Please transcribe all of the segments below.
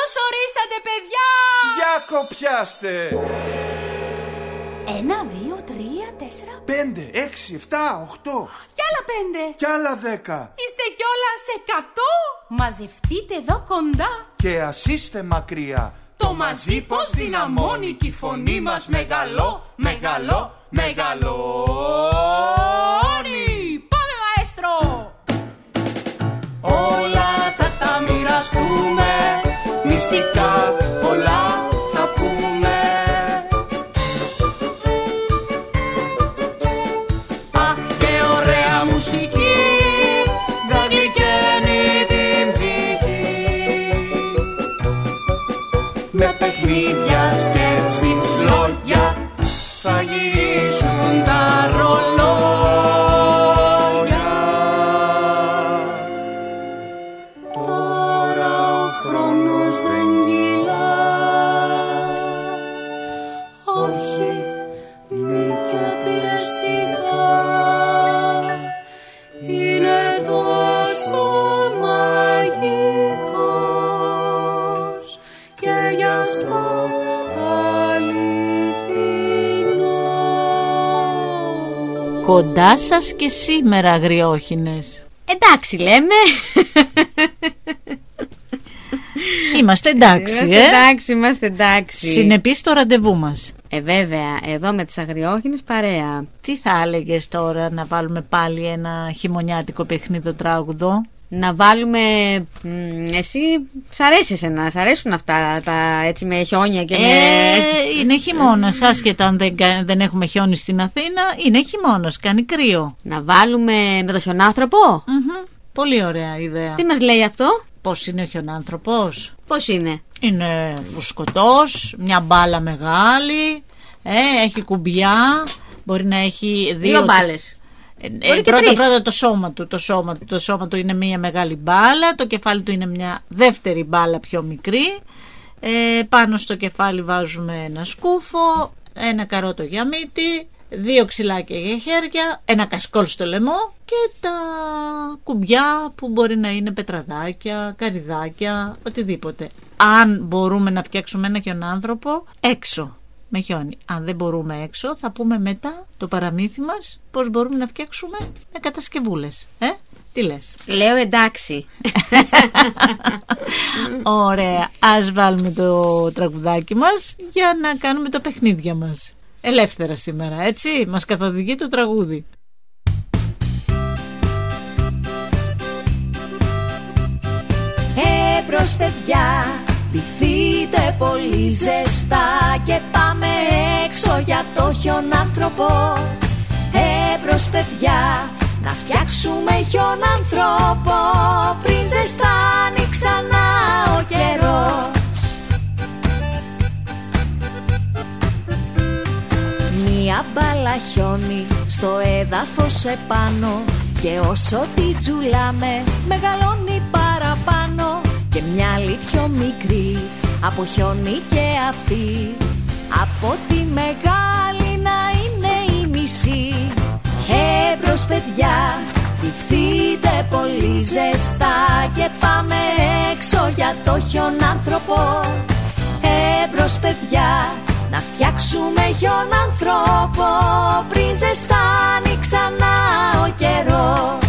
Καλώς ορίσατε, παιδιά! Για κοπιάστε! 1, 2, 3, 4, 5, 6, 7, 8. Κι άλλα 5. Κι άλλα 10. Είστε κιόλας 100. Μαζευτείτε εδώ κοντά. Και ας είστε μακριά. Το μαζί πως δυναμώνει κι η φωνή μας μεγαλώνει. Πάμε, μαέστρο! Όλα θα τα μοιραστούμε, μυστικά πολλά θα πούμε. Αχ, και ωραία μουσική, θα γλυκαίνει την ψυχή. Με παιχνίδια, σκέψεις, λόγια, θα γυρίσουν τα ρολόγια. Τώρα ο χρόνος δεν κυλά, όχι, μη και πιεστικά. Είναι τόσο μαγικός και γι' αυτό αληθινό. Κοντά σας και σήμερα, αγριόχινες. Εντάξει λέμε. Είμαστε εντάξει, Είμαστε εντάξει. Συνεπείς το ραντεβού μας. Βέβαια, εδώ με τις αγριόχινες παρέα. Τι θα έλεγες τώρα, να βάλουμε πάλι ένα χειμωνιάτικο παιχνίδι τράγουδο? Να βάλουμε. Εσύ σ' αρέσει εσένα, σ' αρέσουν αυτά τα έτσι με χιόνια και με. Είναι χειμώνας, άσχετα αν δεν έχουμε χιόνι στην Αθήνα. Είναι χειμώνας, κάνει κρύο. Να βάλουμε με το χιονάνθρωπο. Πολύ ωραία ιδέα. Τι μας λέει αυτό? Πώς είναι ο χιονάνθρωπος? Πώς είναι? Είναι φουσκωτός, μια μπάλα μεγάλη, έχει κουμπιά, μπορεί να έχει δύο μπάλες. Πρώτα το σώμα του είναι μια μεγάλη μπάλα, το κεφάλι του είναι μια δεύτερη μπάλα πιο μικρή. Πάνω στο κεφάλι βάζουμε ένα σκούφο, ένα καρότο για μύτη, 2 ξυλάκια για χέρια, ένα κασκόλ στο λαιμό και τα κουμπιά που μπορεί να είναι πετραδάκια, καρυδάκια, οτιδήποτε. Αν μπορούμε να φτιάξουμε ένα χιονάνθρωπο έξω με χιόνι, αν δεν μπορούμε έξω, θα πούμε μετά το παραμύθι μας πώς μπορούμε να φτιάξουμε με κατασκευούλες. Τι λες? Λέω εντάξει. Ωραία, ας βάλουμε το τραγουδάκι μας για να κάνουμε τα παιχνίδια μας. Ελεύθερα σήμερα, έτσι, μας καθοδηγεί το τραγούδι. Εμπρός παιδιά, ντυθείτε πολύ ζεστά και πάμε έξω για το χιονάνθρωπο. Εμπρός παιδιά, να φτιάξουμε χιονάνθρωπο πριν ζεστάνει ξανά ο καιρός. Μια μπάλα χιόνι στο έδαφος επάνω και όσο τη τζουλάμε μεγαλώνει παραπάνω. Και μια άλλη πιο μικρή από χιόνι και αυτή, από τη μεγάλη να είναι η μισή. Εμπρός παιδιά, ντυθείτε πολύ ζεστά και πάμε έξω για το χιονάνθρωπο. Εμπρός παιδιά, να φτιάξουμε χιονάνθρωπο πριν ζεστάνει ξανά ο καιρός.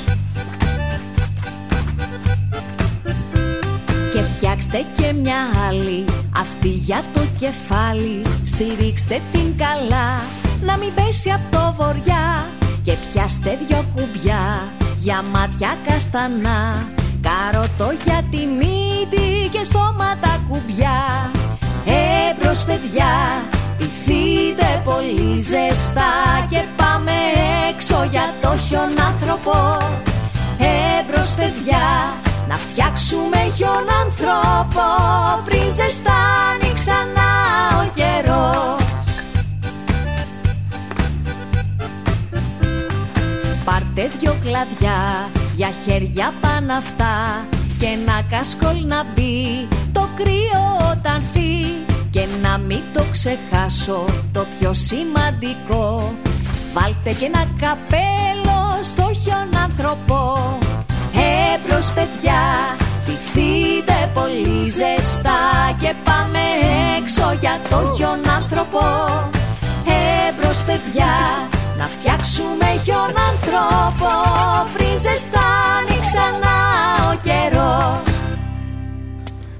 Και φτιάξτε και μια άλλη, αυτή για το κεφάλι. Στηρίξτε την καλά, να μην πέσει από το βοριά. Και πιάστε 2 κουμπιά για μάτια καστανά. Καρότο για τη μύτη και στόματα κουμπιά. Εμπρός παιδιά, ντυθείτε πολύ ζεστά και πάμε έξω για το χιονάνθρωπο. Εμπρός παιδιά, να φτιάξουμε χιονάνθρωπο πριν ζεστάνει ξανά ο καιρός. Πάρτε 2 κλαδιά για χέρια πάνω αυτά και ένα κασκόλ να μπει το κρύο όταν φύγει. Και να μην το ξεχάσω το πιο σημαντικό, βάλτε και ένα καπέλο στο χιονάνθρωπο. Εμπρός παιδιά, ντυθείτε πολύ ζεστά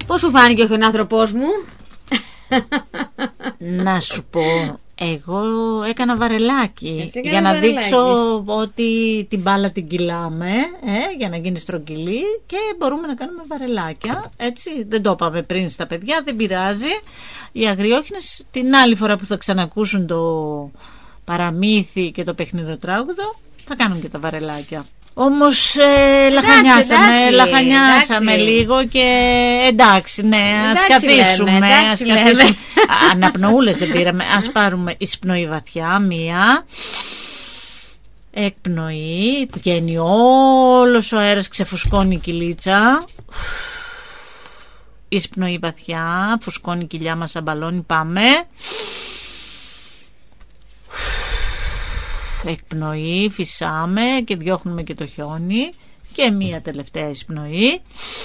Πώς σου φάνηκε ο χιονάνθρωπός μου? Να σου πω, εγώ έκανα βαρελάκι για να βαρελάκι. δείξω ότι την μπάλα την κυλάμε, για να γίνει στρογγυλή και μπορούμε να κάνουμε βαρελάκια. Έτσι, δεν το είπαμε πριν στα παιδιά, δεν πειράζει. Οι αγριόχινες την άλλη φορά που θα ξανακούσουν το παραμύθι και το παιχνιδοτράγουδο θα κάνουν και τα βαρελάκια. Όμως λαχανιάσαμε λίγο και εντάξει, ναι, ας καθίσουμε. Αναπνοούλες δεν πήραμε, ας πάρουμε εισπνοή βαθιά, μία εκπνοή, βγαίνει όλος ο αέρας, ξεφουσκώνει η κοιλίτσα, εισπνοή βαθιά, φουσκώνει η κοιλιά μας σαν μπαλόνι, πάμε. Εκπνοή, φυσάμε και διώχνουμε και το χιόνι και μία τελευταία εισπνοή.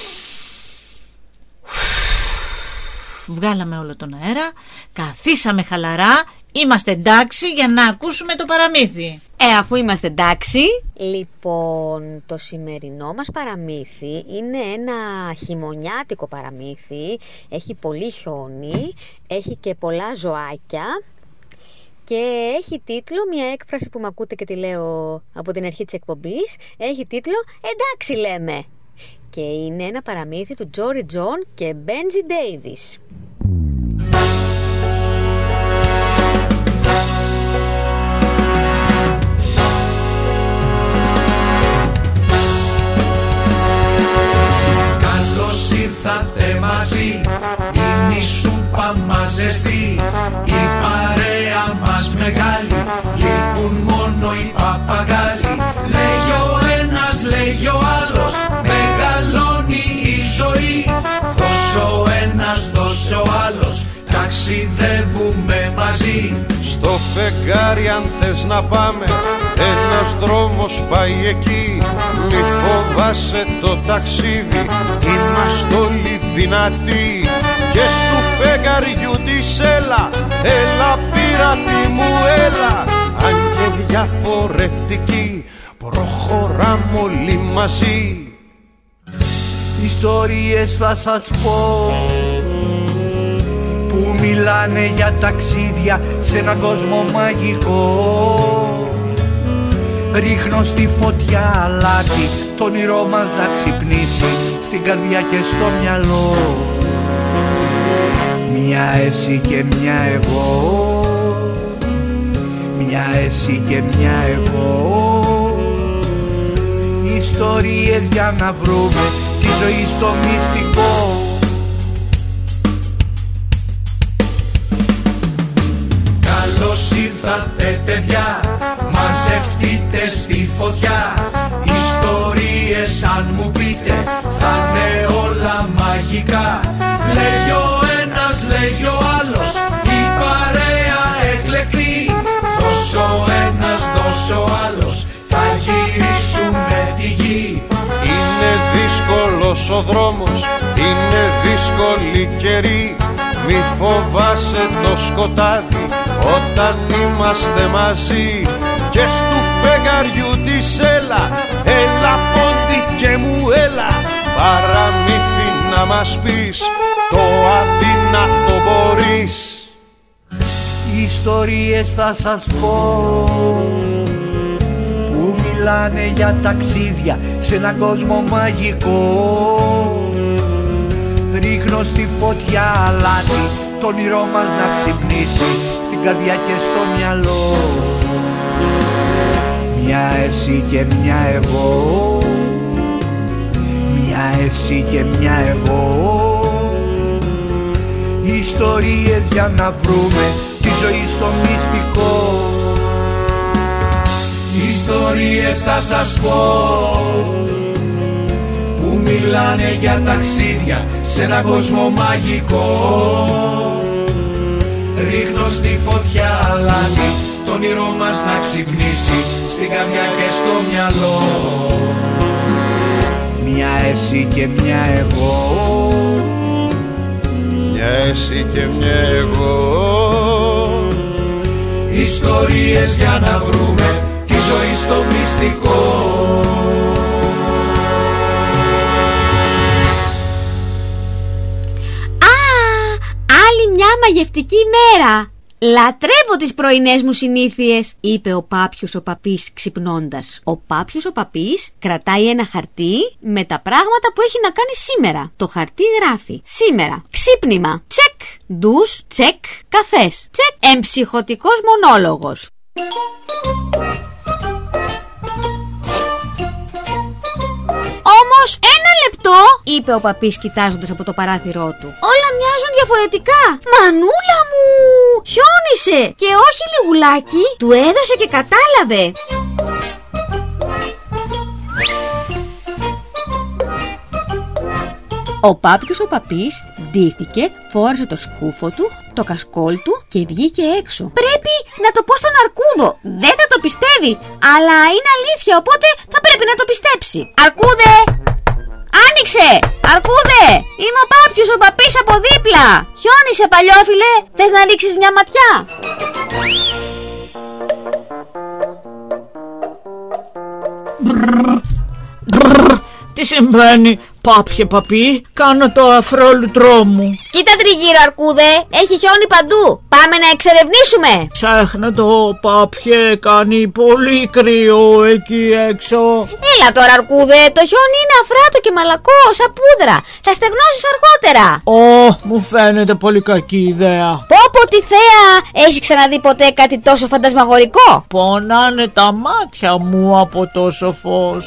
Βγάλαμε όλο τον αέρα, καθίσαμε χαλαρά, είμαστε εντάξει για να ακούσουμε το παραμύθι. Αφού είμαστε εντάξει, λοιπόν, το σημερινό μας παραμύθι είναι ένα χειμωνιάτικο παραμύθι. Έχει πολύ χιόνι, έχει και πολλά ζωάκια και έχει τίτλο, μια έκφραση που με ακούτε και τη λέω από την αρχή της εκπομπής, έχει τίτλο «Εντάξει λέμε». Και είναι ένα παραμύθι του Τζόρι Τζον και Μπέντζι Ντέιβις. Καλώς ήρθατε μαζί, είναι η σούπα μας ζεστή, η παρέα μας μεγάλη, λείπουν μόνο οι παπαγάλοι. Λέγει ο ένας, λέγει ο άλλος, μεγαλώνει η ζωή, δώσε ο ένας, δώσε ο άλλος, ταξιδεύουμε μαζί. Στο φεγγάρι αν θες να πάμε, ένας δρόμος πάει εκεί. Μη φοβάσαι το ταξίδι, είμαστε όλοι δυνατοί. Και στου φεγγαριού της έλα, έλα πειράτη μου έλα. Αν και διαφορετικοί, προχωράμε όλοι μαζί. Ιστορίες θα σας πω που μιλάνε για ταξίδια σε έναν κόσμο μαγικό. Ρίχνω στη φωτιά αλάτι, το όνειρό μας να ξυπνήσει στην καρδιά και στο μυαλό. Μια εσύ και μια εγώ, μια εσύ και μια εγώ. Ιστορίες για να βρούμε τη ζωή στο μυστικό. Καλώς ήρθατε παιδιά, μαζευτείτε στη φωτιά. Ιστορίες αν μου πείτε θα είναι όλα μαγικά. Λέγει ο ένας, λέγει ο άλλος, η παρέα εκλεκτή. Δώσε ο ένας, δώσε ο άλλος, θα γυρίσουμε τη γη. Είναι δύσκολος ο δρόμος, είναι δύσκολη καιρή. Μη φοβάσαι το σκοτάδι όταν είμαστε μαζί. Και στου φεγγαριού της έλα, έλα πόντι και μου έλα. Παραμύθι να μας πεις, το αδύνατο μπορείς. Ιστορίες θα σας πω που μιλάνε για ταξίδια σε έναν κόσμο μαγικό. Ρίχνω στη φωτιά αλάτι, το όνειρό μας να ξυπνήσει στην καρδιά και στο μυαλό. Μια εσύ και μια εγώ, μια εσύ και μια εγώ. Ιστορίες για να βρούμε τη ζωή στο μυστικό. Ιστορίες θα σας πω που μιλάνε για ταξίδια σε έναν κόσμο μαγικό. Ρίχνω στη φωτιά αλάτι, το όνειρό μας να ξυπνήσει στην καρδιά και στο μυαλό. Μια εσύ και μια εγώ, μια εσύ και μια εγώ. Ιστορίες για να βρούμε τη ζωή στο μυστικό. μια μαγευτική μέρα. «Λατρεύω τις πρωινές μου συνήθειες», είπε ο Πάπιος ο Παπής ξυπνώντας. Ο Πάπιος ο Παπής κρατάει ένα χαρτί με τα πράγματα που έχει να κάνει σήμερα. Το χαρτί γράφει: σήμερα ξύπνημα, τσεκ. Ντους, τσεκ. Καφές, τσεκ. Εμψυχωτικός μονόλογος. «Όμως ένα λεπτό», είπε ο Παπής κοιτάζοντας από το παράθυρό του. «Όλα μοιάζουν διαφορετικά. Μανούλα μου, χιόνισε και όχι λιγουλάκι, του έδωσε και κατάλαβε». Ο Πάπιος ο Παπής ντύθηκε, φόρεσε το σκούφο του, το κασκόλ του και βγήκε έξω. «Πρέπει να το πω στον Αρκούδο. Δεν θα το πιστεύει, αλλά είναι αλήθεια, οπότε θα πρέπει να το πιστέψει. Αρκούδε! Άνοιξε! Αρκούδε! Είμαι ο Πάπιος ο Παπής από δίπλα. Χιόνισε, παλιόφιλε. Θες να ρίξεις μια ματιά?» Τι συμβαίνει, Πάπιε Παπί? Κάνω το αφρόλουτρό μου. «Κοίτα τριγύρω, Αρκούδε. Έχει χιόνι παντού. Πάμε να εξερευνήσουμε». Ξέχνα το, Πάπιε. Κάνει πολύ κρύο εκεί έξω. «Έλα τώρα, Αρκούδε. Το χιόνι είναι αφράτο και μαλακό, σαν πούδρα. Θα στεγνώσεις αργότερα». Μου φαίνεται πολύ κακή ιδέα. Πω τι θέα. Έχεις ξαναδεί ποτέ κάτι τόσο φαντασμαγορικό? Πονάνε τα μάτια μου από τόσο φως.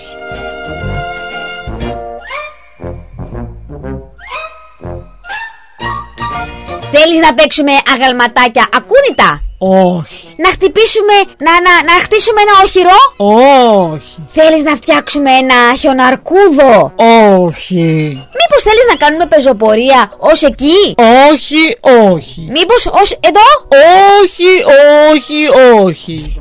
Θέλεις να παίξουμε αγαλματάκια ακούνητα? Όχι. Να χτυπήσουμε, να χτίσουμε ένα όχυρο? Όχι. Θέλεις να φτιάξουμε ένα χιοναρκούδο? Όχι. Μήπως θέλεις να κάνουμε πεζοπορία ως εκεί? Όχι, όχι. Μήπως ως εδώ? Όχι, όχι, όχι.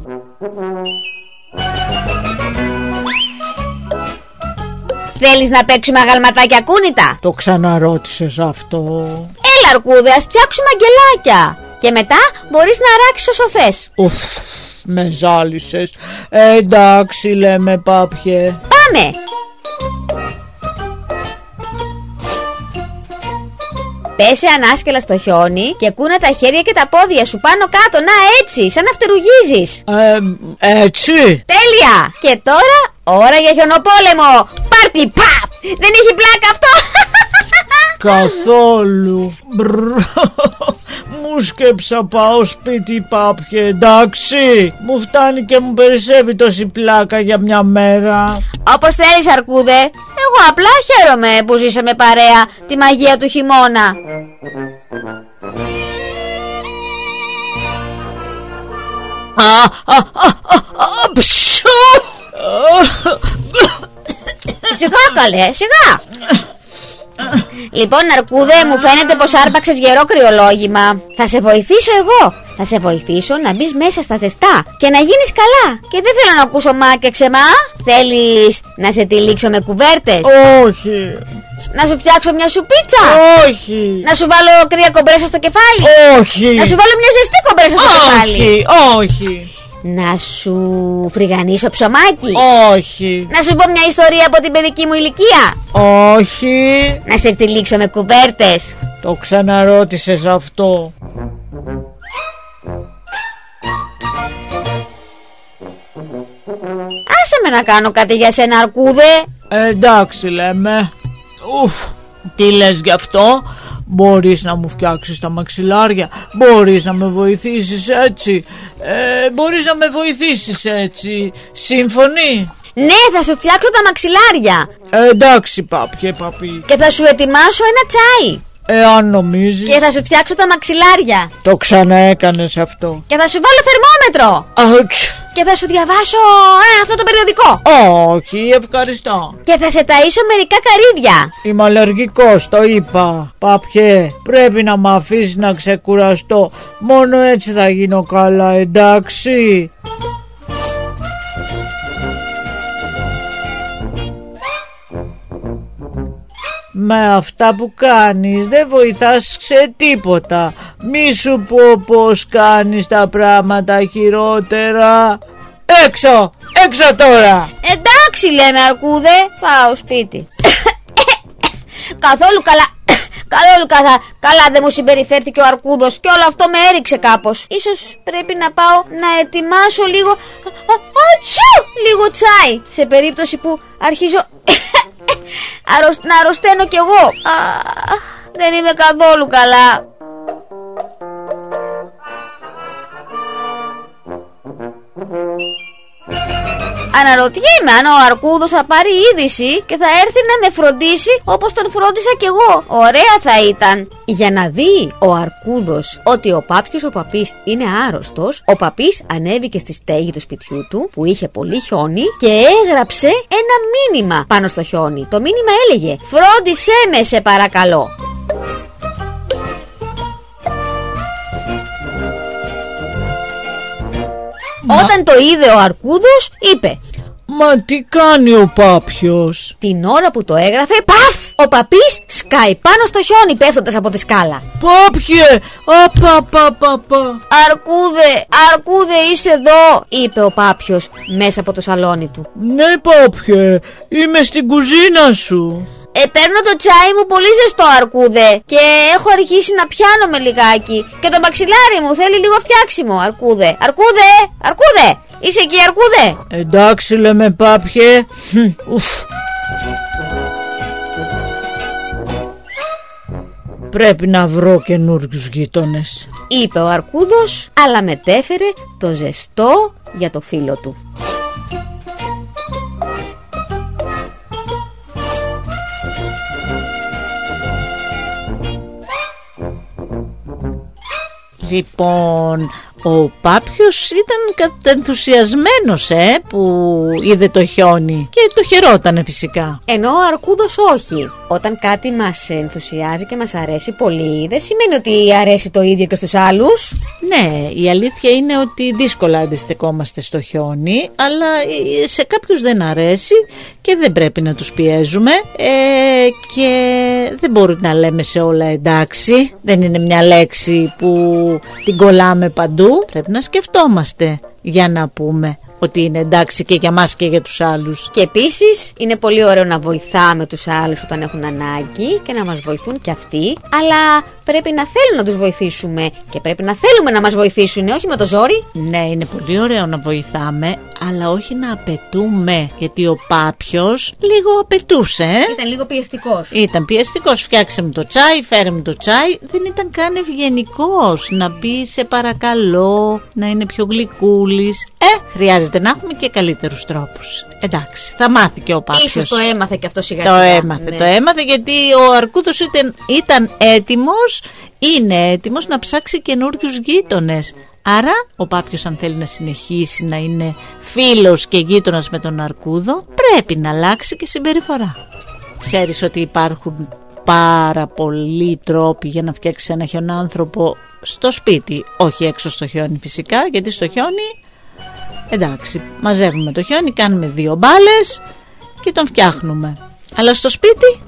Θέλεις να παίξουμε αγαλματάκια ακούνητα? Το ξαναρώτησες αυτό? Έλα, Αρκούδε, ας φτιάξουμε αγγελάκια. Και μετά μπορείς να αράξεις όσο θες. Με ζάλισες. Εντάξει, λέμε, Πάπιε. Πάμε. Πέσε ανάσκελα στο χιόνι και κούνα τα χέρια και τα πόδια σου πάνω κάτω. Να, έτσι, σαν να φτερουγίζεις. Έτσι. Τέλεια. Και τώρα, ώρα για χιονοπόλεμο. Πάρτι, παπ. Δεν έχει πλάκα αυτό? Καθόλου. Μου σκέψα πάω σπίτι, Πάπιε, εντάξει. Μου φτάνει και μου περισσεύει τόση πλάκα για μια μέρα. Όπως θέλεις, Αρκούδε. Εγώ απλά χαίρομαι που ζήσαμε παρέα τη μαγεία του χειμώνα. Σιγά, καλέ, σιγά. Λοιπόν, Αρκούδε, μου φαίνεται πως άρπαξες γερό κρυολόγημα. Θα σε βοηθήσω εγώ. Θα σε βοηθήσω να μπεις μέσα στα ζεστά και να γίνεις καλά. Και δεν θέλω να ακούσω μα και ξεμά. Θέλεις να σε τυλίξω με κουβέρτες? Όχι. Να σου φτιάξω μια σουπίτσα? Όχι. Να σου βάλω κρύα κομπρέσα στο κεφάλι? Όχι. Να σου βάλω μια ζεστή κομπρέσα στο κεφάλι? Όχι, όχι. Να σου φρυγανίσω ψωμάκι? Όχι. Να σου πω μια ιστορία από την παιδική μου ηλικία? Όχι. Να σε τυλίξω με κουβέρτες? Το ξαναρώτησες αυτό? Άσε με να κάνω κάτι για σένα, Αρκούδε. Εντάξει, λέμε. Τι λες γι' αυτό? Μπορείς να μου φτιάξεις τα μαξιλάρια? Μπορείς να με βοηθήσεις έτσι? Μπορείς να με βοηθήσεις έτσι? Σύμφωνοι? Ναι, θα σου φτιάξω τα μαξιλάρια. Εντάξει, Πάπιε Παπί. Και θα σου ετοιμάσω ένα τσάι. Εάν νομίζεις. Και θα σου φτιάξω τα μαξιλάρια. Το ξαναέκανες αυτό. Και θα σου βάλω θερμόμετρο. Αουτς. Και θα σου διαβάσω αυτό το περιοδικό. Όχι, ευχαριστώ. Και θα σε ταΐσω μερικά καρύδια. Είμαι αλλεργικός, το είπα. Πάπιε, πρέπει να μ' αφήσεις να ξεκουραστώ. Μόνο έτσι θα γίνω καλά, εντάξει? Με αυτά που κάνεις δεν βοηθάς σε τίποτα. Μη σου πω πως κάνεις τα πράγματα χειρότερα. Έξω! Έξω τώρα! Εντάξει, λέμε, Αρκούδε. Πάω σπίτι. Καθόλου καλά. Καλό καθόλου καλά δεν μου συμπεριφέρθηκε ο αρκούδος και όλο αυτό με έριξε κάπως. Ίσως πρέπει να πάω να ετοιμάσω λίγο τσάι, σε περίπτωση που αρχίζω να αρρωσταίνω κι εγώ. Δεν είμαι καθόλου καλά. Αναρωτιέμαι αν ο αρκούδος θα πάρει είδηση και θα έρθει να με φροντίσει όπως τον φρόντισα κι εγώ. Ωραία θα ήταν. Για να δει ο αρκούδος ότι ο Πάπιος ο Παπής είναι άρρωστος, ο Παπής ανέβηκε στη στέγη του σπιτιού του που είχε πολύ χιόνι και έγραψε ένα μήνυμα πάνω στο χιόνι. Το μήνυμα έλεγε: «Φρόντισέ με, σε παρακαλώ». Όταν το είδε ο αρκούδος, είπε: «Μα τι κάνει ο Πάπιος?» Την ώρα που το έγραφε, παφ! Ο Παπής σκάει πάνω στο χιόνι πέφτοντας από τη σκάλα. «Πάπιε! Αρκούδε, είσαι εδώ!» είπε ο Πάπιος μέσα από το σαλόνι του. «Ναι, Πάπιε, είμαι στην κουζίνα σου». Παίρνω το τσάι μου πολύ ζεστό, αρκούδε, και έχω αρχίσει να πιάνομαι λιγάκι. Και το μαξιλάρι μου θέλει λίγο φτιάξιμο, αρκούδε. Αρκούδε! Είσαι εκεί, αρκούδε? Εντάξει, λέμε, Πάπιε. Πρέπει να βρω καινούριους γείτονες, είπε ο αρκούδος, αλλά μετέφερε το ζεστό για το φίλο του. Λοιπόν, ο Πάπιος ήταν κατενθουσιασμένος που είδε το χιόνι και το χαιρότανε φυσικά. Ενώ ο αρκούδος όχι. Όταν κάτι μας ενθουσιάζει και μας αρέσει πολύ, δεν σημαίνει ότι αρέσει το ίδιο και στους άλλους. Ναι, η αλήθεια είναι ότι δύσκολα αντιστεκόμαστε στο χιόνι, αλλά σε κάποιους δεν αρέσει και δεν πρέπει να τους πιέζουμε και δεν μπορεί να λέμε σε όλα εντάξει. Δεν είναι μια λέξη που την κολλάμε παντού. Πρέπει να σκεφτόμαστε για να πούμε ότι είναι εντάξει και για μας και για τους άλλους. Και επίσης είναι πολύ ωραίο να βοηθάμε τους άλλους όταν έχουν ανάγκη και να μας βοηθούν κι αυτοί, αλλά πρέπει να θέλουν να τους βοηθήσουμε και πρέπει να θέλουμε να μας βοηθήσουν, όχι με το ζόρι. Ναι, είναι πολύ ωραίο να βοηθάμε, αλλά όχι να απαιτούμε, γιατί ο Πάπιος λίγο απαιτούσε. Ήταν λίγο πιεστικός. Ήταν πιεστικός, φτιάξε μου το τσάι, φέρε μου το τσάι. Δεν ήταν καν ευγενικός να πει σε παρακαλώ, να είναι πιο γλυκούλης. Χρειάζεται να έχουμε και καλύτερους τρόπους. Εντάξει, θα μάθει και ο Πάπιος. Ίσως το έμαθε και αυτό σιγά σιγά. Το έμαθε γιατί ο αρκούδος ήταν έτοιμος, είναι έτοιμος να ψάξει καινούριους γείτονες. Άρα ο Πάπιος, αν θέλει να συνεχίσει να είναι φίλος και γείτονας με τον αρκούδο, πρέπει να αλλάξει και συμπεριφορά. Ξέρεις ότι υπάρχουν πάρα πολλοί τρόποι για να φτιάξει ένα χιονάνθρωπο στο σπίτι, όχι έξω στο χιόνι φυσικά, γιατί στο χιόνι εντάξει, μαζεύουμε το χιόνι, κάνουμε 2 μπάλες και τον φτιάχνουμε. Αλλά στο σπίτι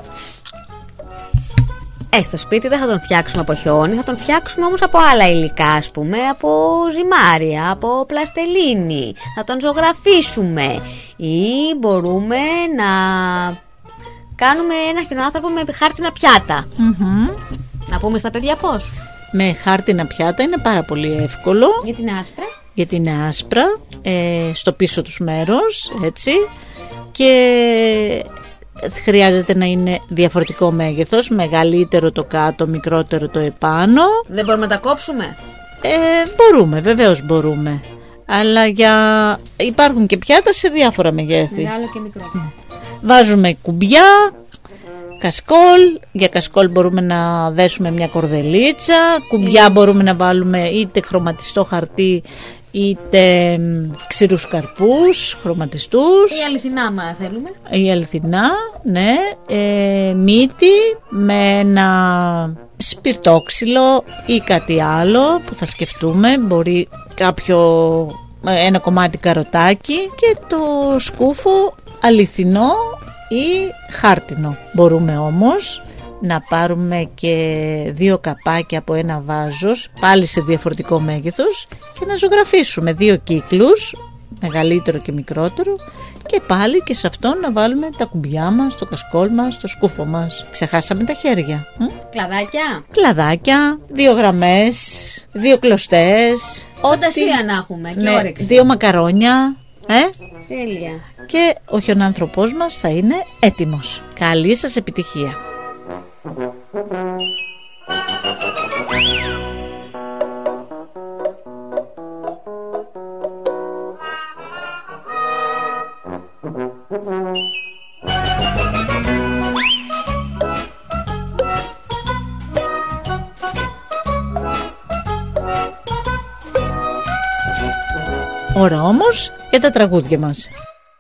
στο σπίτι δεν θα τον φτιάξουμε από χιόνι, θα τον φτιάξουμε όμως από άλλα υλικά, ας πούμε, από ζυμάρια, από πλαστελίνη. Θα τον ζωγραφίσουμε ή μπορούμε να κάνουμε ένα χιονάνθρωπο με χάρτινα πιάτα. Να πούμε στα παιδιά πώς. Με χάρτινα πιάτα είναι πάρα πολύ εύκολο. Γιατί είναι άσπρα. Γιατί είναι άσπρα, στο πίσω τους μέρος, έτσι, και χρειάζεται να είναι διαφορετικό μέγεθος, μεγαλύτερο το κάτω, μικρότερο το επάνω. Δεν μπορούμε να τα κόψουμε? Μπορούμε, βεβαίως μπορούμε, αλλά υπάρχουν και πιάτα σε διάφορα μεγέθη. Μεγάλο και μικρό. Βάζουμε κουμπιά, κασκόλ. Για κασκόλ μπορούμε να δέσουμε μια κορδελίτσα. Κουμπιά μπορούμε να βάλουμε είτε χρωματιστό χαρτί είτε ξηρούς καρπούς χρωματιστούς. Ή αληθινά, μα θέλουμε. Ή αληθινά, ναι. Μύτη με ένα σπιρτόξυλο ή κάτι άλλο που θα σκεφτούμε. Μπορεί ένα κομμάτι καροτάκι και το σκούφο αληθινό ή χάρτινο. Μπορούμε όμως να πάρουμε και 2 καπάκια από ένα βάζος, πάλι σε διαφορετικό μέγεθος, και να ζωγραφίσουμε 2 κύκλους, μεγαλύτερο και μικρότερο, και πάλι και σε αυτό να βάλουμε τα κουμπιά μας, το κασκόλ μας, το σκούφο μας. Ξεχάσαμε τα χέρια. Κλαδάκια, 2 γραμμές, 2 κλωστές. Φαντασία να έχουμε και όρεξη. 2 μακαρόνια. Τέλεια. Και ο χιονάνθρωπός μας θα είναι έτοιμος. Καλή σας επιτυχία. Ώρα όμως για τα τραγούδια μας.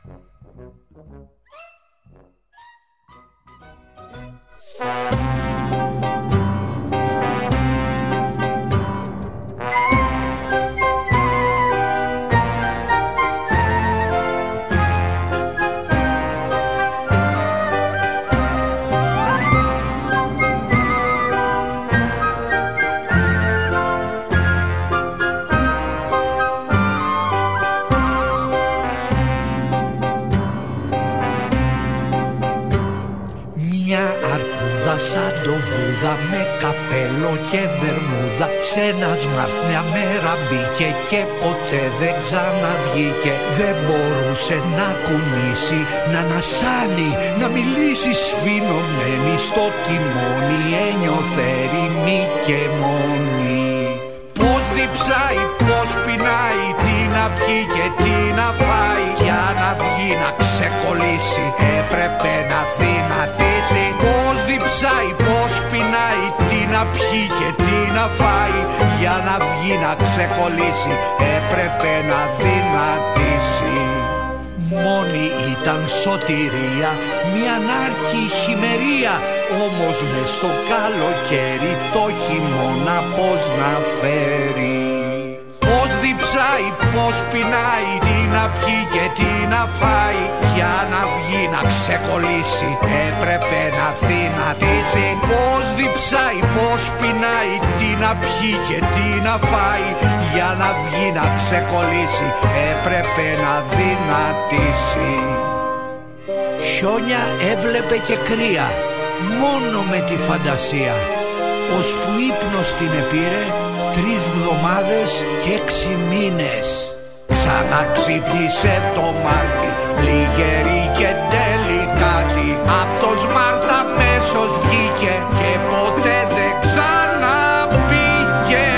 σαν το Βούδα με καπέλο και βερμούδα σε ένα σμαρτ μια μέρα μπήκε και ποτέ δεν ξαναβγήκε. Δεν μπορούσε να κουνήσει, να ανασάνει, να μιλήσει σφινωμένη στο τιμόνι. Ένιωθε ερημή και μόνη. Πώς διψάει, πώς πεινάει, τι να πιει και τι να φάει. Για να βγει να ξεκολλήσει έπρεπε να δυνατήσει. Πώς διψάει, πώς πεινάει, τι να πιει και τι να φάει. Για να βγει να ξεκολλήσει έπρεπε να δυνατήσει. Μόνη ήταν σωτηρία, μια ανάρχη χειμερία. Όμως μες στο καλοκαίρι το χειμώνα πώς να φέρει. Πώς διψάει, πώς πεινάει, τι να πιει και τι να φάει. Για να βγει να ξεκολλήσει έπρεπε να δυνατήσει. Πώς διψάει, πώς πεινάει, τι να πιει και τι να φάει. Για να βγει να ξεκολλήσει έπρεπε να δυνατήσει. Χιόνια έβλεπε και κρύα, μόνο με τη φαντασία. Ώσπου ύπνος την επήρε 3 εβδομάδες και 6 μήνες. Ξαναξύπνησε το Μάρτι, λιγερή και τελικάτη. Απ' το Σμάρτ αμέσως βγήκε και ποτέ δεν ξαναπήγε.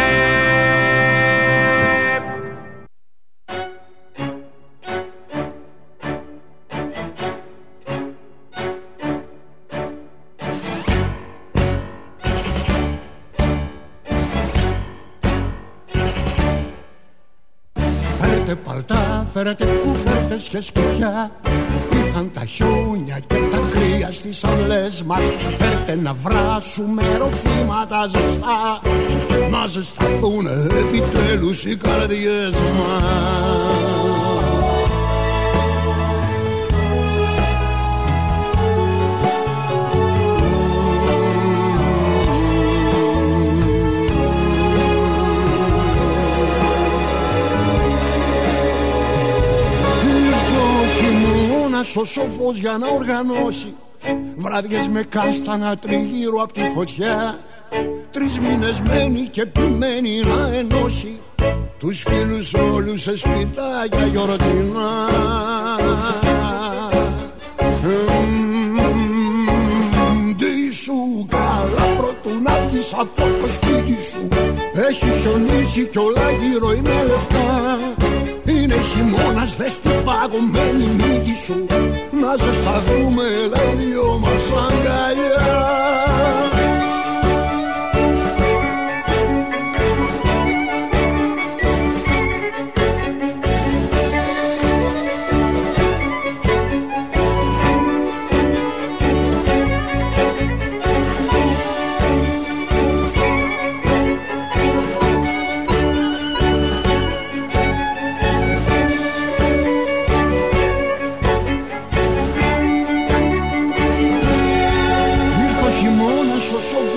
Παλτά, φέρετε κουβέρτες και σκουπιά. Ήρθαν τα χιόνια και τα κρύα στις αυλές μας. Φέρτε να βράσουμε ροφήματα ζεστά, να ζεσταθούν επιτέλους οι καρδιές μας. Ο σοφός για να οργανώσει βράδιες με κάστανα τριγύρω απ' τη φωτιά. 3 μήνες μένει και επιμένει να ενώσει τους φίλους όλους σε σπιτάκια γιορτινά. Ντύσου καλά πρώτου να βγεις από το σπίτι σου. Έχει χιονίσει κι όλα γύρω είναι λεφτά. Είναι χειμώνας, δες την παγωμένη μύτη σου. Να ζεσταθούμε, έλα οι δυο μας αγκαλιά.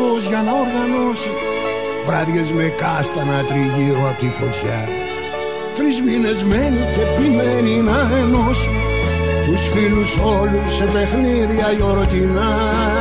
Βράδιες με κάστανα τριγύρω απ' τη φωτιά. 3 μήνες μένει και επιμένει να ενώσει τους φίλους όλους σε παιχνίδια γιορτινά.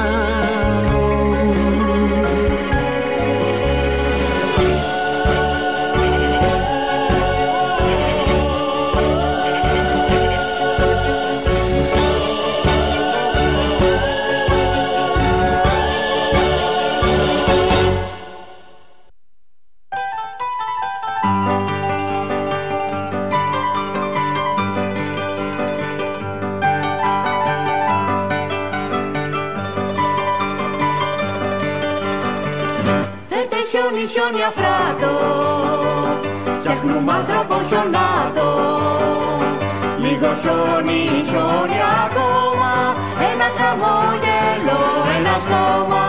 Χιόνι αφράτο, φτιάχνουμε άνθρωπο χιονάτο. Λίγο χιόνι, χιόνι ακόμα, ένα χαμόγελο, ένα στόμα.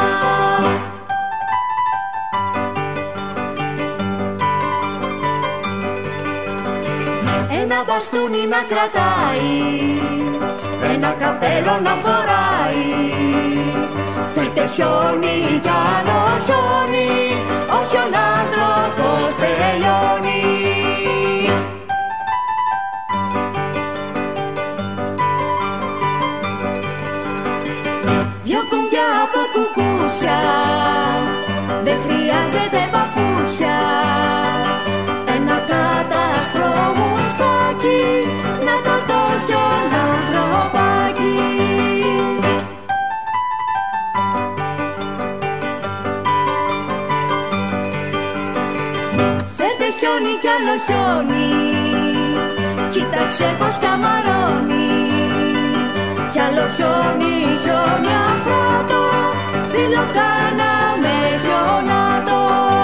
Ένα μπαστούνι να κρατάει, ένα καπέλο να φοράει. Φέρτε χιόνι κι άλλο χιόνι, ο χιονάνθρωπος τελειώνει. Δυο κουμπιά από κουκούτσια, δεν χρειάζεται παπούτσια. Ένα κατάσπρο μουστάκι, να το χιονάνθρωπάκι. Χιόνι κι άλλο χιόνι, κοίταξε πως καμαρώνει. Κι άλλο χιόνι, χιόνι αφράτο, φίλο κάναμε χιονάτο.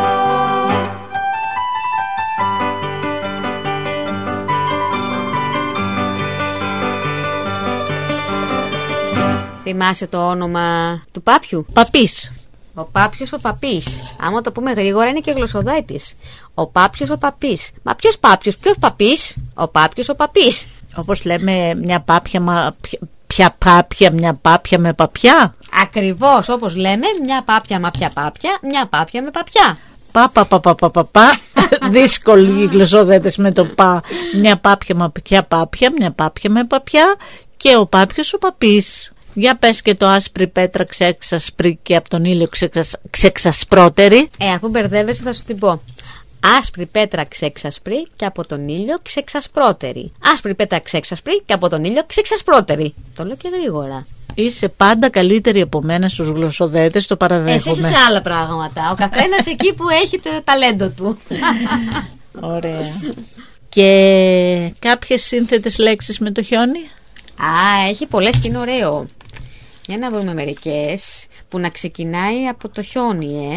Θυμάσαι το όνομα του Πάπιου? Παπής. Ο Πάπιος ο Παπής. Άμα το πούμε γρήγορα είναι και γλωσσοδέτης. Ο Πάπιος ο Παπής. Μα ποιος Πάπιος, ποιος Παπής? Ο Πάπιος ο Παπής. Όπως λέμε μια πάπια, ποια πάπια, μια πάπια με παπιά. Ακριβώς όπως λέμε, μια πάπια μα ποια πάπια, μια πάπια με παπιά. Πα. Δύσκολοι οι γλωσσοδέτες με το πα. Μια πάπια μα ποια πάπια, μια πάπια με παπιά. Και ο Πάπιος ο Παπής. Για πες και το άσπρη πέτρα ξεξασπρή και από τον ήλιο ξεξασπρότερη. Αφού μπερδεύεσαι θα σου την πω. Άσπρη πέτρα ξεξασπρή και από τον ήλιο ξεξασπρότερη. Άσπρη πέτρα ξεξασπρή και από τον ήλιο ξεξασπρότερη. Το λέω και γρήγορα. Είσαι πάντα καλύτερη από μένα στους γλωσσοδέτες, το παραδέχομαι. Εσύ είσαι σε άλλα πράγματα. Ο καθένας εκεί που έχει το ταλέντο του. Ωραία. Και κάποιες σύνθετες λέξεις με το χιόνι? Έχει πολλές και είναι ωραίο. Για να βρούμε μερικές που να ξεκινάει από το χιόνι.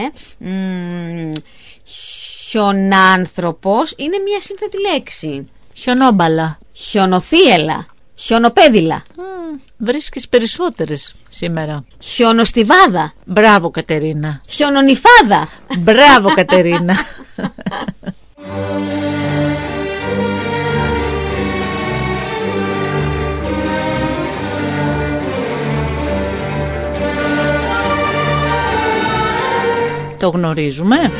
Χιονάνθρωπος είναι μια σύνθετη λέξη. Χιονόμπαλα. Χιονοθύελα. Χιονοπέδιλα. Βρίσκεις περισσότερες σήμερα. Χιονοστιβάδα. Μπράβο Κατερίνα. Χιονονιφάδα. Μπράβο Κατερίνα. Το γνωρίζουμε.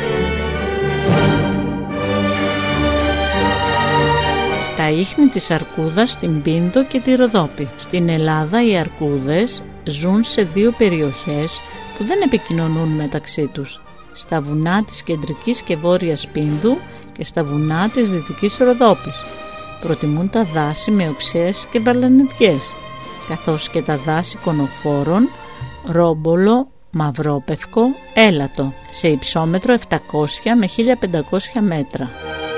Στα ίχνη της αρκούδας, στην Πίνδο και τη Ροδόπη. Στην Ελλάδα οι αρκούδες ζουν σε δύο περιοχές που δεν επικοινωνούν μεταξύ τους. Στα βουνά της κεντρικής και βόρειας Πίνδου και στα βουνά της δυτικής Ροδόπης. Προτιμούν τα δάση με οξέες και βαλανιδιές, καθώς και τα δάση κονοφόρων, ρόμπολο, μαυρόπευκο, έλατο, σε υψόμετρο 700 με 1500 μέτρα.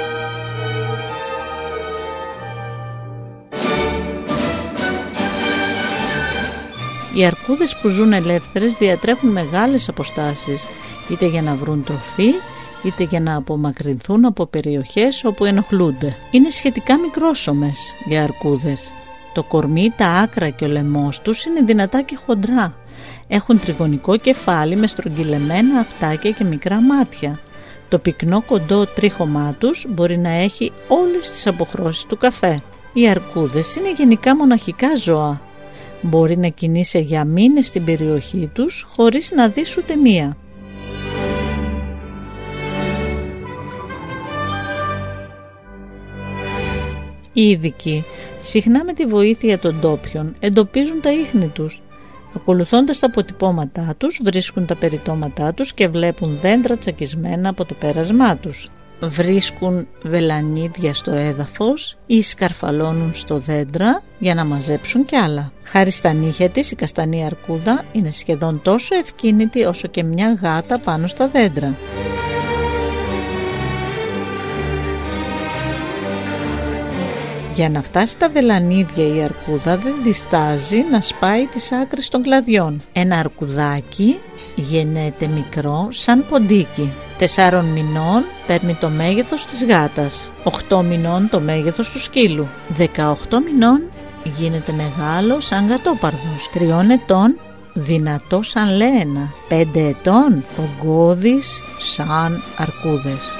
Οι αρκούδες που ζουν ελεύθερες διατρέχουν μεγάλες αποστάσεις, είτε για να βρουν τροφή, είτε για να απομακρυνθούν από περιοχές όπου ενοχλούνται. Είναι σχετικά μικρόσωμες για αρκούδες. Το κορμί, τα άκρα και ο λαιμός τους είναι δυνατά και χοντρά. Έχουν τριγωνικό κεφάλι με στρογγυλεμένα αυτάκια και μικρά μάτια. Το πυκνό κοντό τρίχωμά τους μπορεί να έχει όλες τις αποχρώσεις του καφέ. Οι αρκούδες είναι γενικά μοναχικά ζώα. Μπορεί να κινείσαι για μήνες στην περιοχή τους χωρίς να δεις ούτε μία. Οι ειδικοί, συχνά με τη βοήθεια των ντόπιων, εντοπίζουν τα ίχνη τους. Ακολουθώντας τα αποτυπώματά τους, βρίσκουν τα περιτώματά τους και βλέπουν δέντρα τσακισμένα από το πέρασμά τους. Βρίσκουν βελανίδια στο έδαφος ή σκαρφαλώνουν στο δέντρα για να μαζέψουν κι άλλα. Χάρη στα νύχια της, η καστανή αρκούδα είναι σχεδόν τόσο ευκίνητη όσο και μια γάτα πάνω στα δέντρα. Για να φτάσει στα βελανίδια η αρκούδα δεν διστάζει να σπάει τις άκρες των κλαδιών. Ένα αρκουδάκι γεννέται μικρό σαν ποντίκι. 4 μηνών παίρνει το μέγεθος της γάτας. 8 μηνών το μέγεθος του σκύλου. 18 μηνών γίνεται μεγάλο σαν γατόπαρδος. 3 ετών δυνατό σαν λένα. 5 ετών ογκώδης σαν αρκούδες.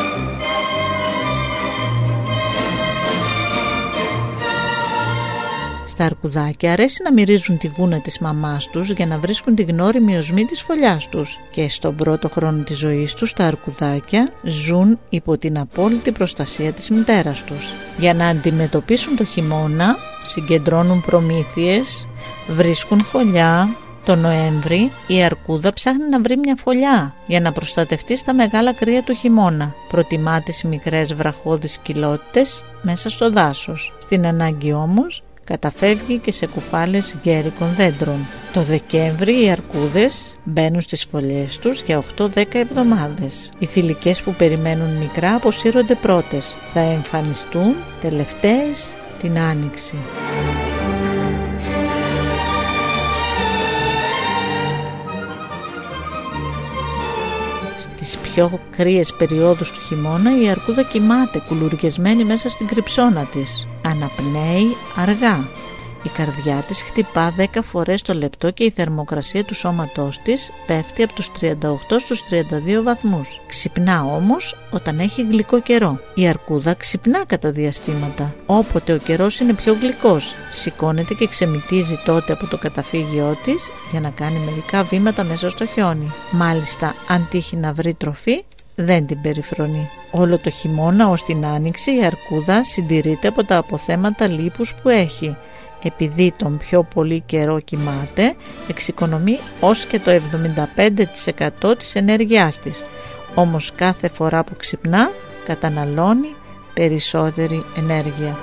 Στα αρκουδάκια αρέσει να μυρίζουν τη γούνα της μαμάς τους για να βρίσκουν τη γνώριμη οσμή της φωλιάς τους. Και στον πρώτο χρόνο της ζωής τους τα αρκουδάκια ζουν υπό την απόλυτη προστασία της μητέρας τους. Για να αντιμετωπίσουν το χειμώνα συγκεντρώνουν προμήθειες, βρίσκουν φωλιά. Το Νοέμβρη η αρκούδα ψάχνει να βρει μια φωλιά για να προστατευτεί στα μεγάλα κρύα του χειμώνα. Προτιμά τις μικρές βραχώδεις κοιλότητες μέσα στο δάσος. Στην ανάγκη όμως καταφεύγει και σε κουφάλες γέρικων δέντρων. Το Δεκέμβρη οι αρκούδες μπαίνουν στις φωλιές τους για 8-10 εβδομάδες. Οι θηλυκές που περιμένουν μικρά αποσύρονται πρώτες. Θα εμφανιστούν τελευταίες την Άνοιξη. Στις πιο κρύες περιόδους του χειμώνα η αρκούδα κοιμάται κουλουριασμένη μέσα στην κρυψώνα της. Αναπνέει αργά. Η καρδιά της χτυπά 10 φορές το λεπτό και η θερμοκρασία του σώματός της πέφτει από τους 38 στους 32 βαθμούς. Ξυπνά όμως όταν έχει γλυκό καιρό. Η αρκούδα ξυπνά κατά διαστήματα. Όποτε ο καιρός είναι πιο γλυκός, σηκώνεται και ξεμυτίζει τότε από το καταφύγιό της για να κάνει μερικά βήματα μέσα στο χιόνι. Μάλιστα, αν τύχει να βρει τροφή, δεν την περιφρονεί. Όλο το χειμώνα ως την Άνοιξη η αρκούδα συντηρείται από τα αποθέματα λίπους που έχει. Επειδή τον πιο πολύ καιρό κοιμάται, εξοικονομεί ως και το 75% της ενέργειάς της. Όμως κάθε φορά που ξυπνά καταναλώνει περισσότερη ενέργεια.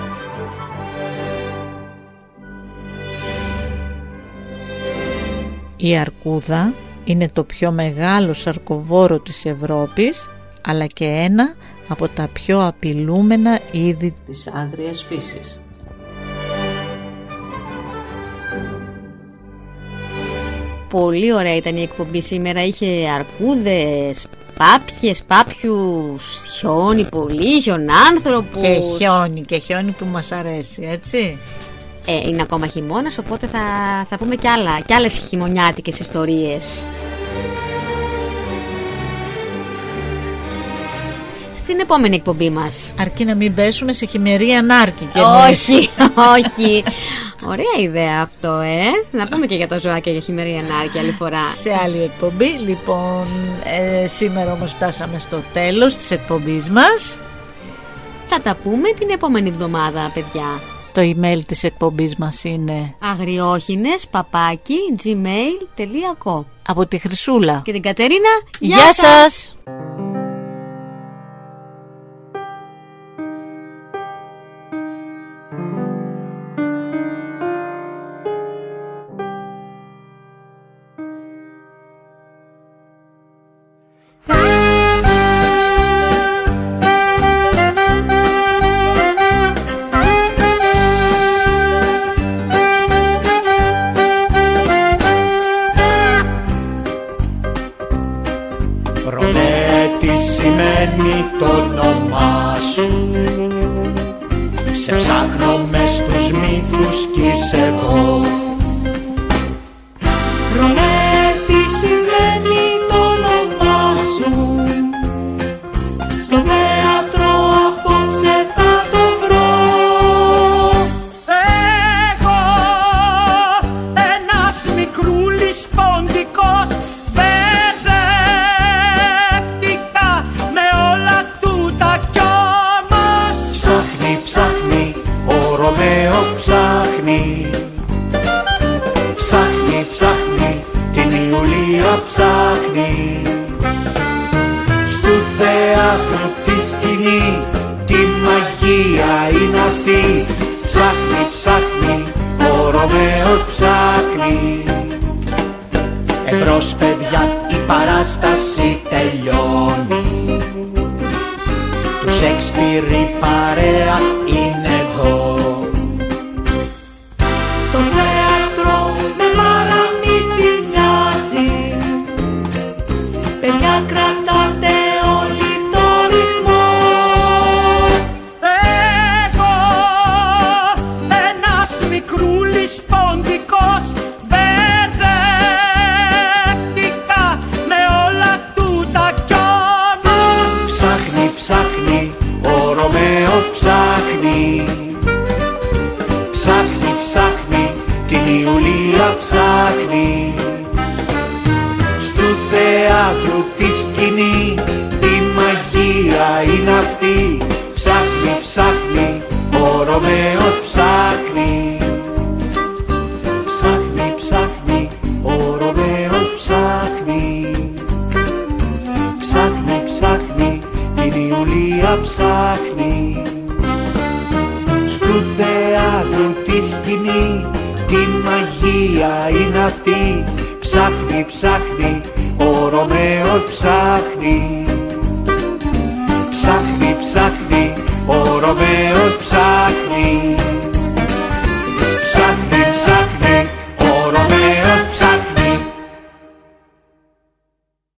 Η αρκούδα είναι το πιο μεγάλο σαρκοβόρο της Ευρώπης, αλλά και ένα από τα πιο απειλούμενα είδη της άγριας φύσης. Πολύ ωραία ήταν η εκπομπή σήμερα. Είχε αρκούδες, πάπιες, πάπιους, χιόνι, πολύ χιονάνθρωπους. Και χιόνι που μας αρέσει, έτσι. Είναι ακόμα χειμώνας, οπότε θα πούμε κι άλλες χειμωνιάτικες ιστορίες. Στην επόμενη εκπομπή μας. Αρκεί να μην πέσουμε σε χειμερή ανάρκη. Όχι, όχι. Ωραία ιδέα αυτό, Να πούμε και για το ζωάκι για χειμερή ανάρκη άλλη φορά. Σε άλλη εκπομπή. Λοιπόν, σήμερα όμως φτάσαμε στο τέλος της εκπομπής μας. Θα τα πούμε την επόμενη εβδομάδα, παιδιά. Το email της εκπομπής μας είναι agriόχινες@gmail.com. Από τη Χρυσούλα και την Κατερίνα. Γεια σας! Το όνομά σου σε ψάχνω μες στους μύθους κι είσαι εγώ. Ρονέ, τι σημαίνει το όνομά σου? Στο θέατρο απόψε θα το βρω. Εγώ, ένας μικρούλης ποντικός, ψάχνει σκηνή, τι μαγεία είναι αυτή. Ψάχνει, ψάχνει, ο Ρωμαίος ψάχνει. Εμπρός παιδιά, η παράσταση τελειώνει. Του Σέξπιρ η παρέα είναι εδώ. Το θέατρο με παραμύθι μοιάζει. Παιδιά, κρατάτε όλοι το ρυθμό. Εγώ, ένας μικρούλης ποντικός, μπερδεύτηκα με όλα τούτα κι όμως. Ψάχνει, ψάχνει, ο Ρωμαίος ψάχνει. Ψάχνει, ψάχνει, την Ιουλία ψάχνει. Στου θεάτρου τη σκηνή, τι μαγεία είναι αυτή. Ψάχνει, ψάχνει, ο Ρωμαίος ψάχνει. Ψάχνει, ψάχνει, ο Ρωμαίος ψάχνει. Ψάχνει, ψάχνει, την Ιουλία ψάχνει. Στου θεάτρου τη σκηνή, τι μαγεία είναι αυτή. Ψάχνει, ψάχνει, ο Ρωμαίος ψάχνει. Ψάχνει, ψάχνει, ο Ρωμαίος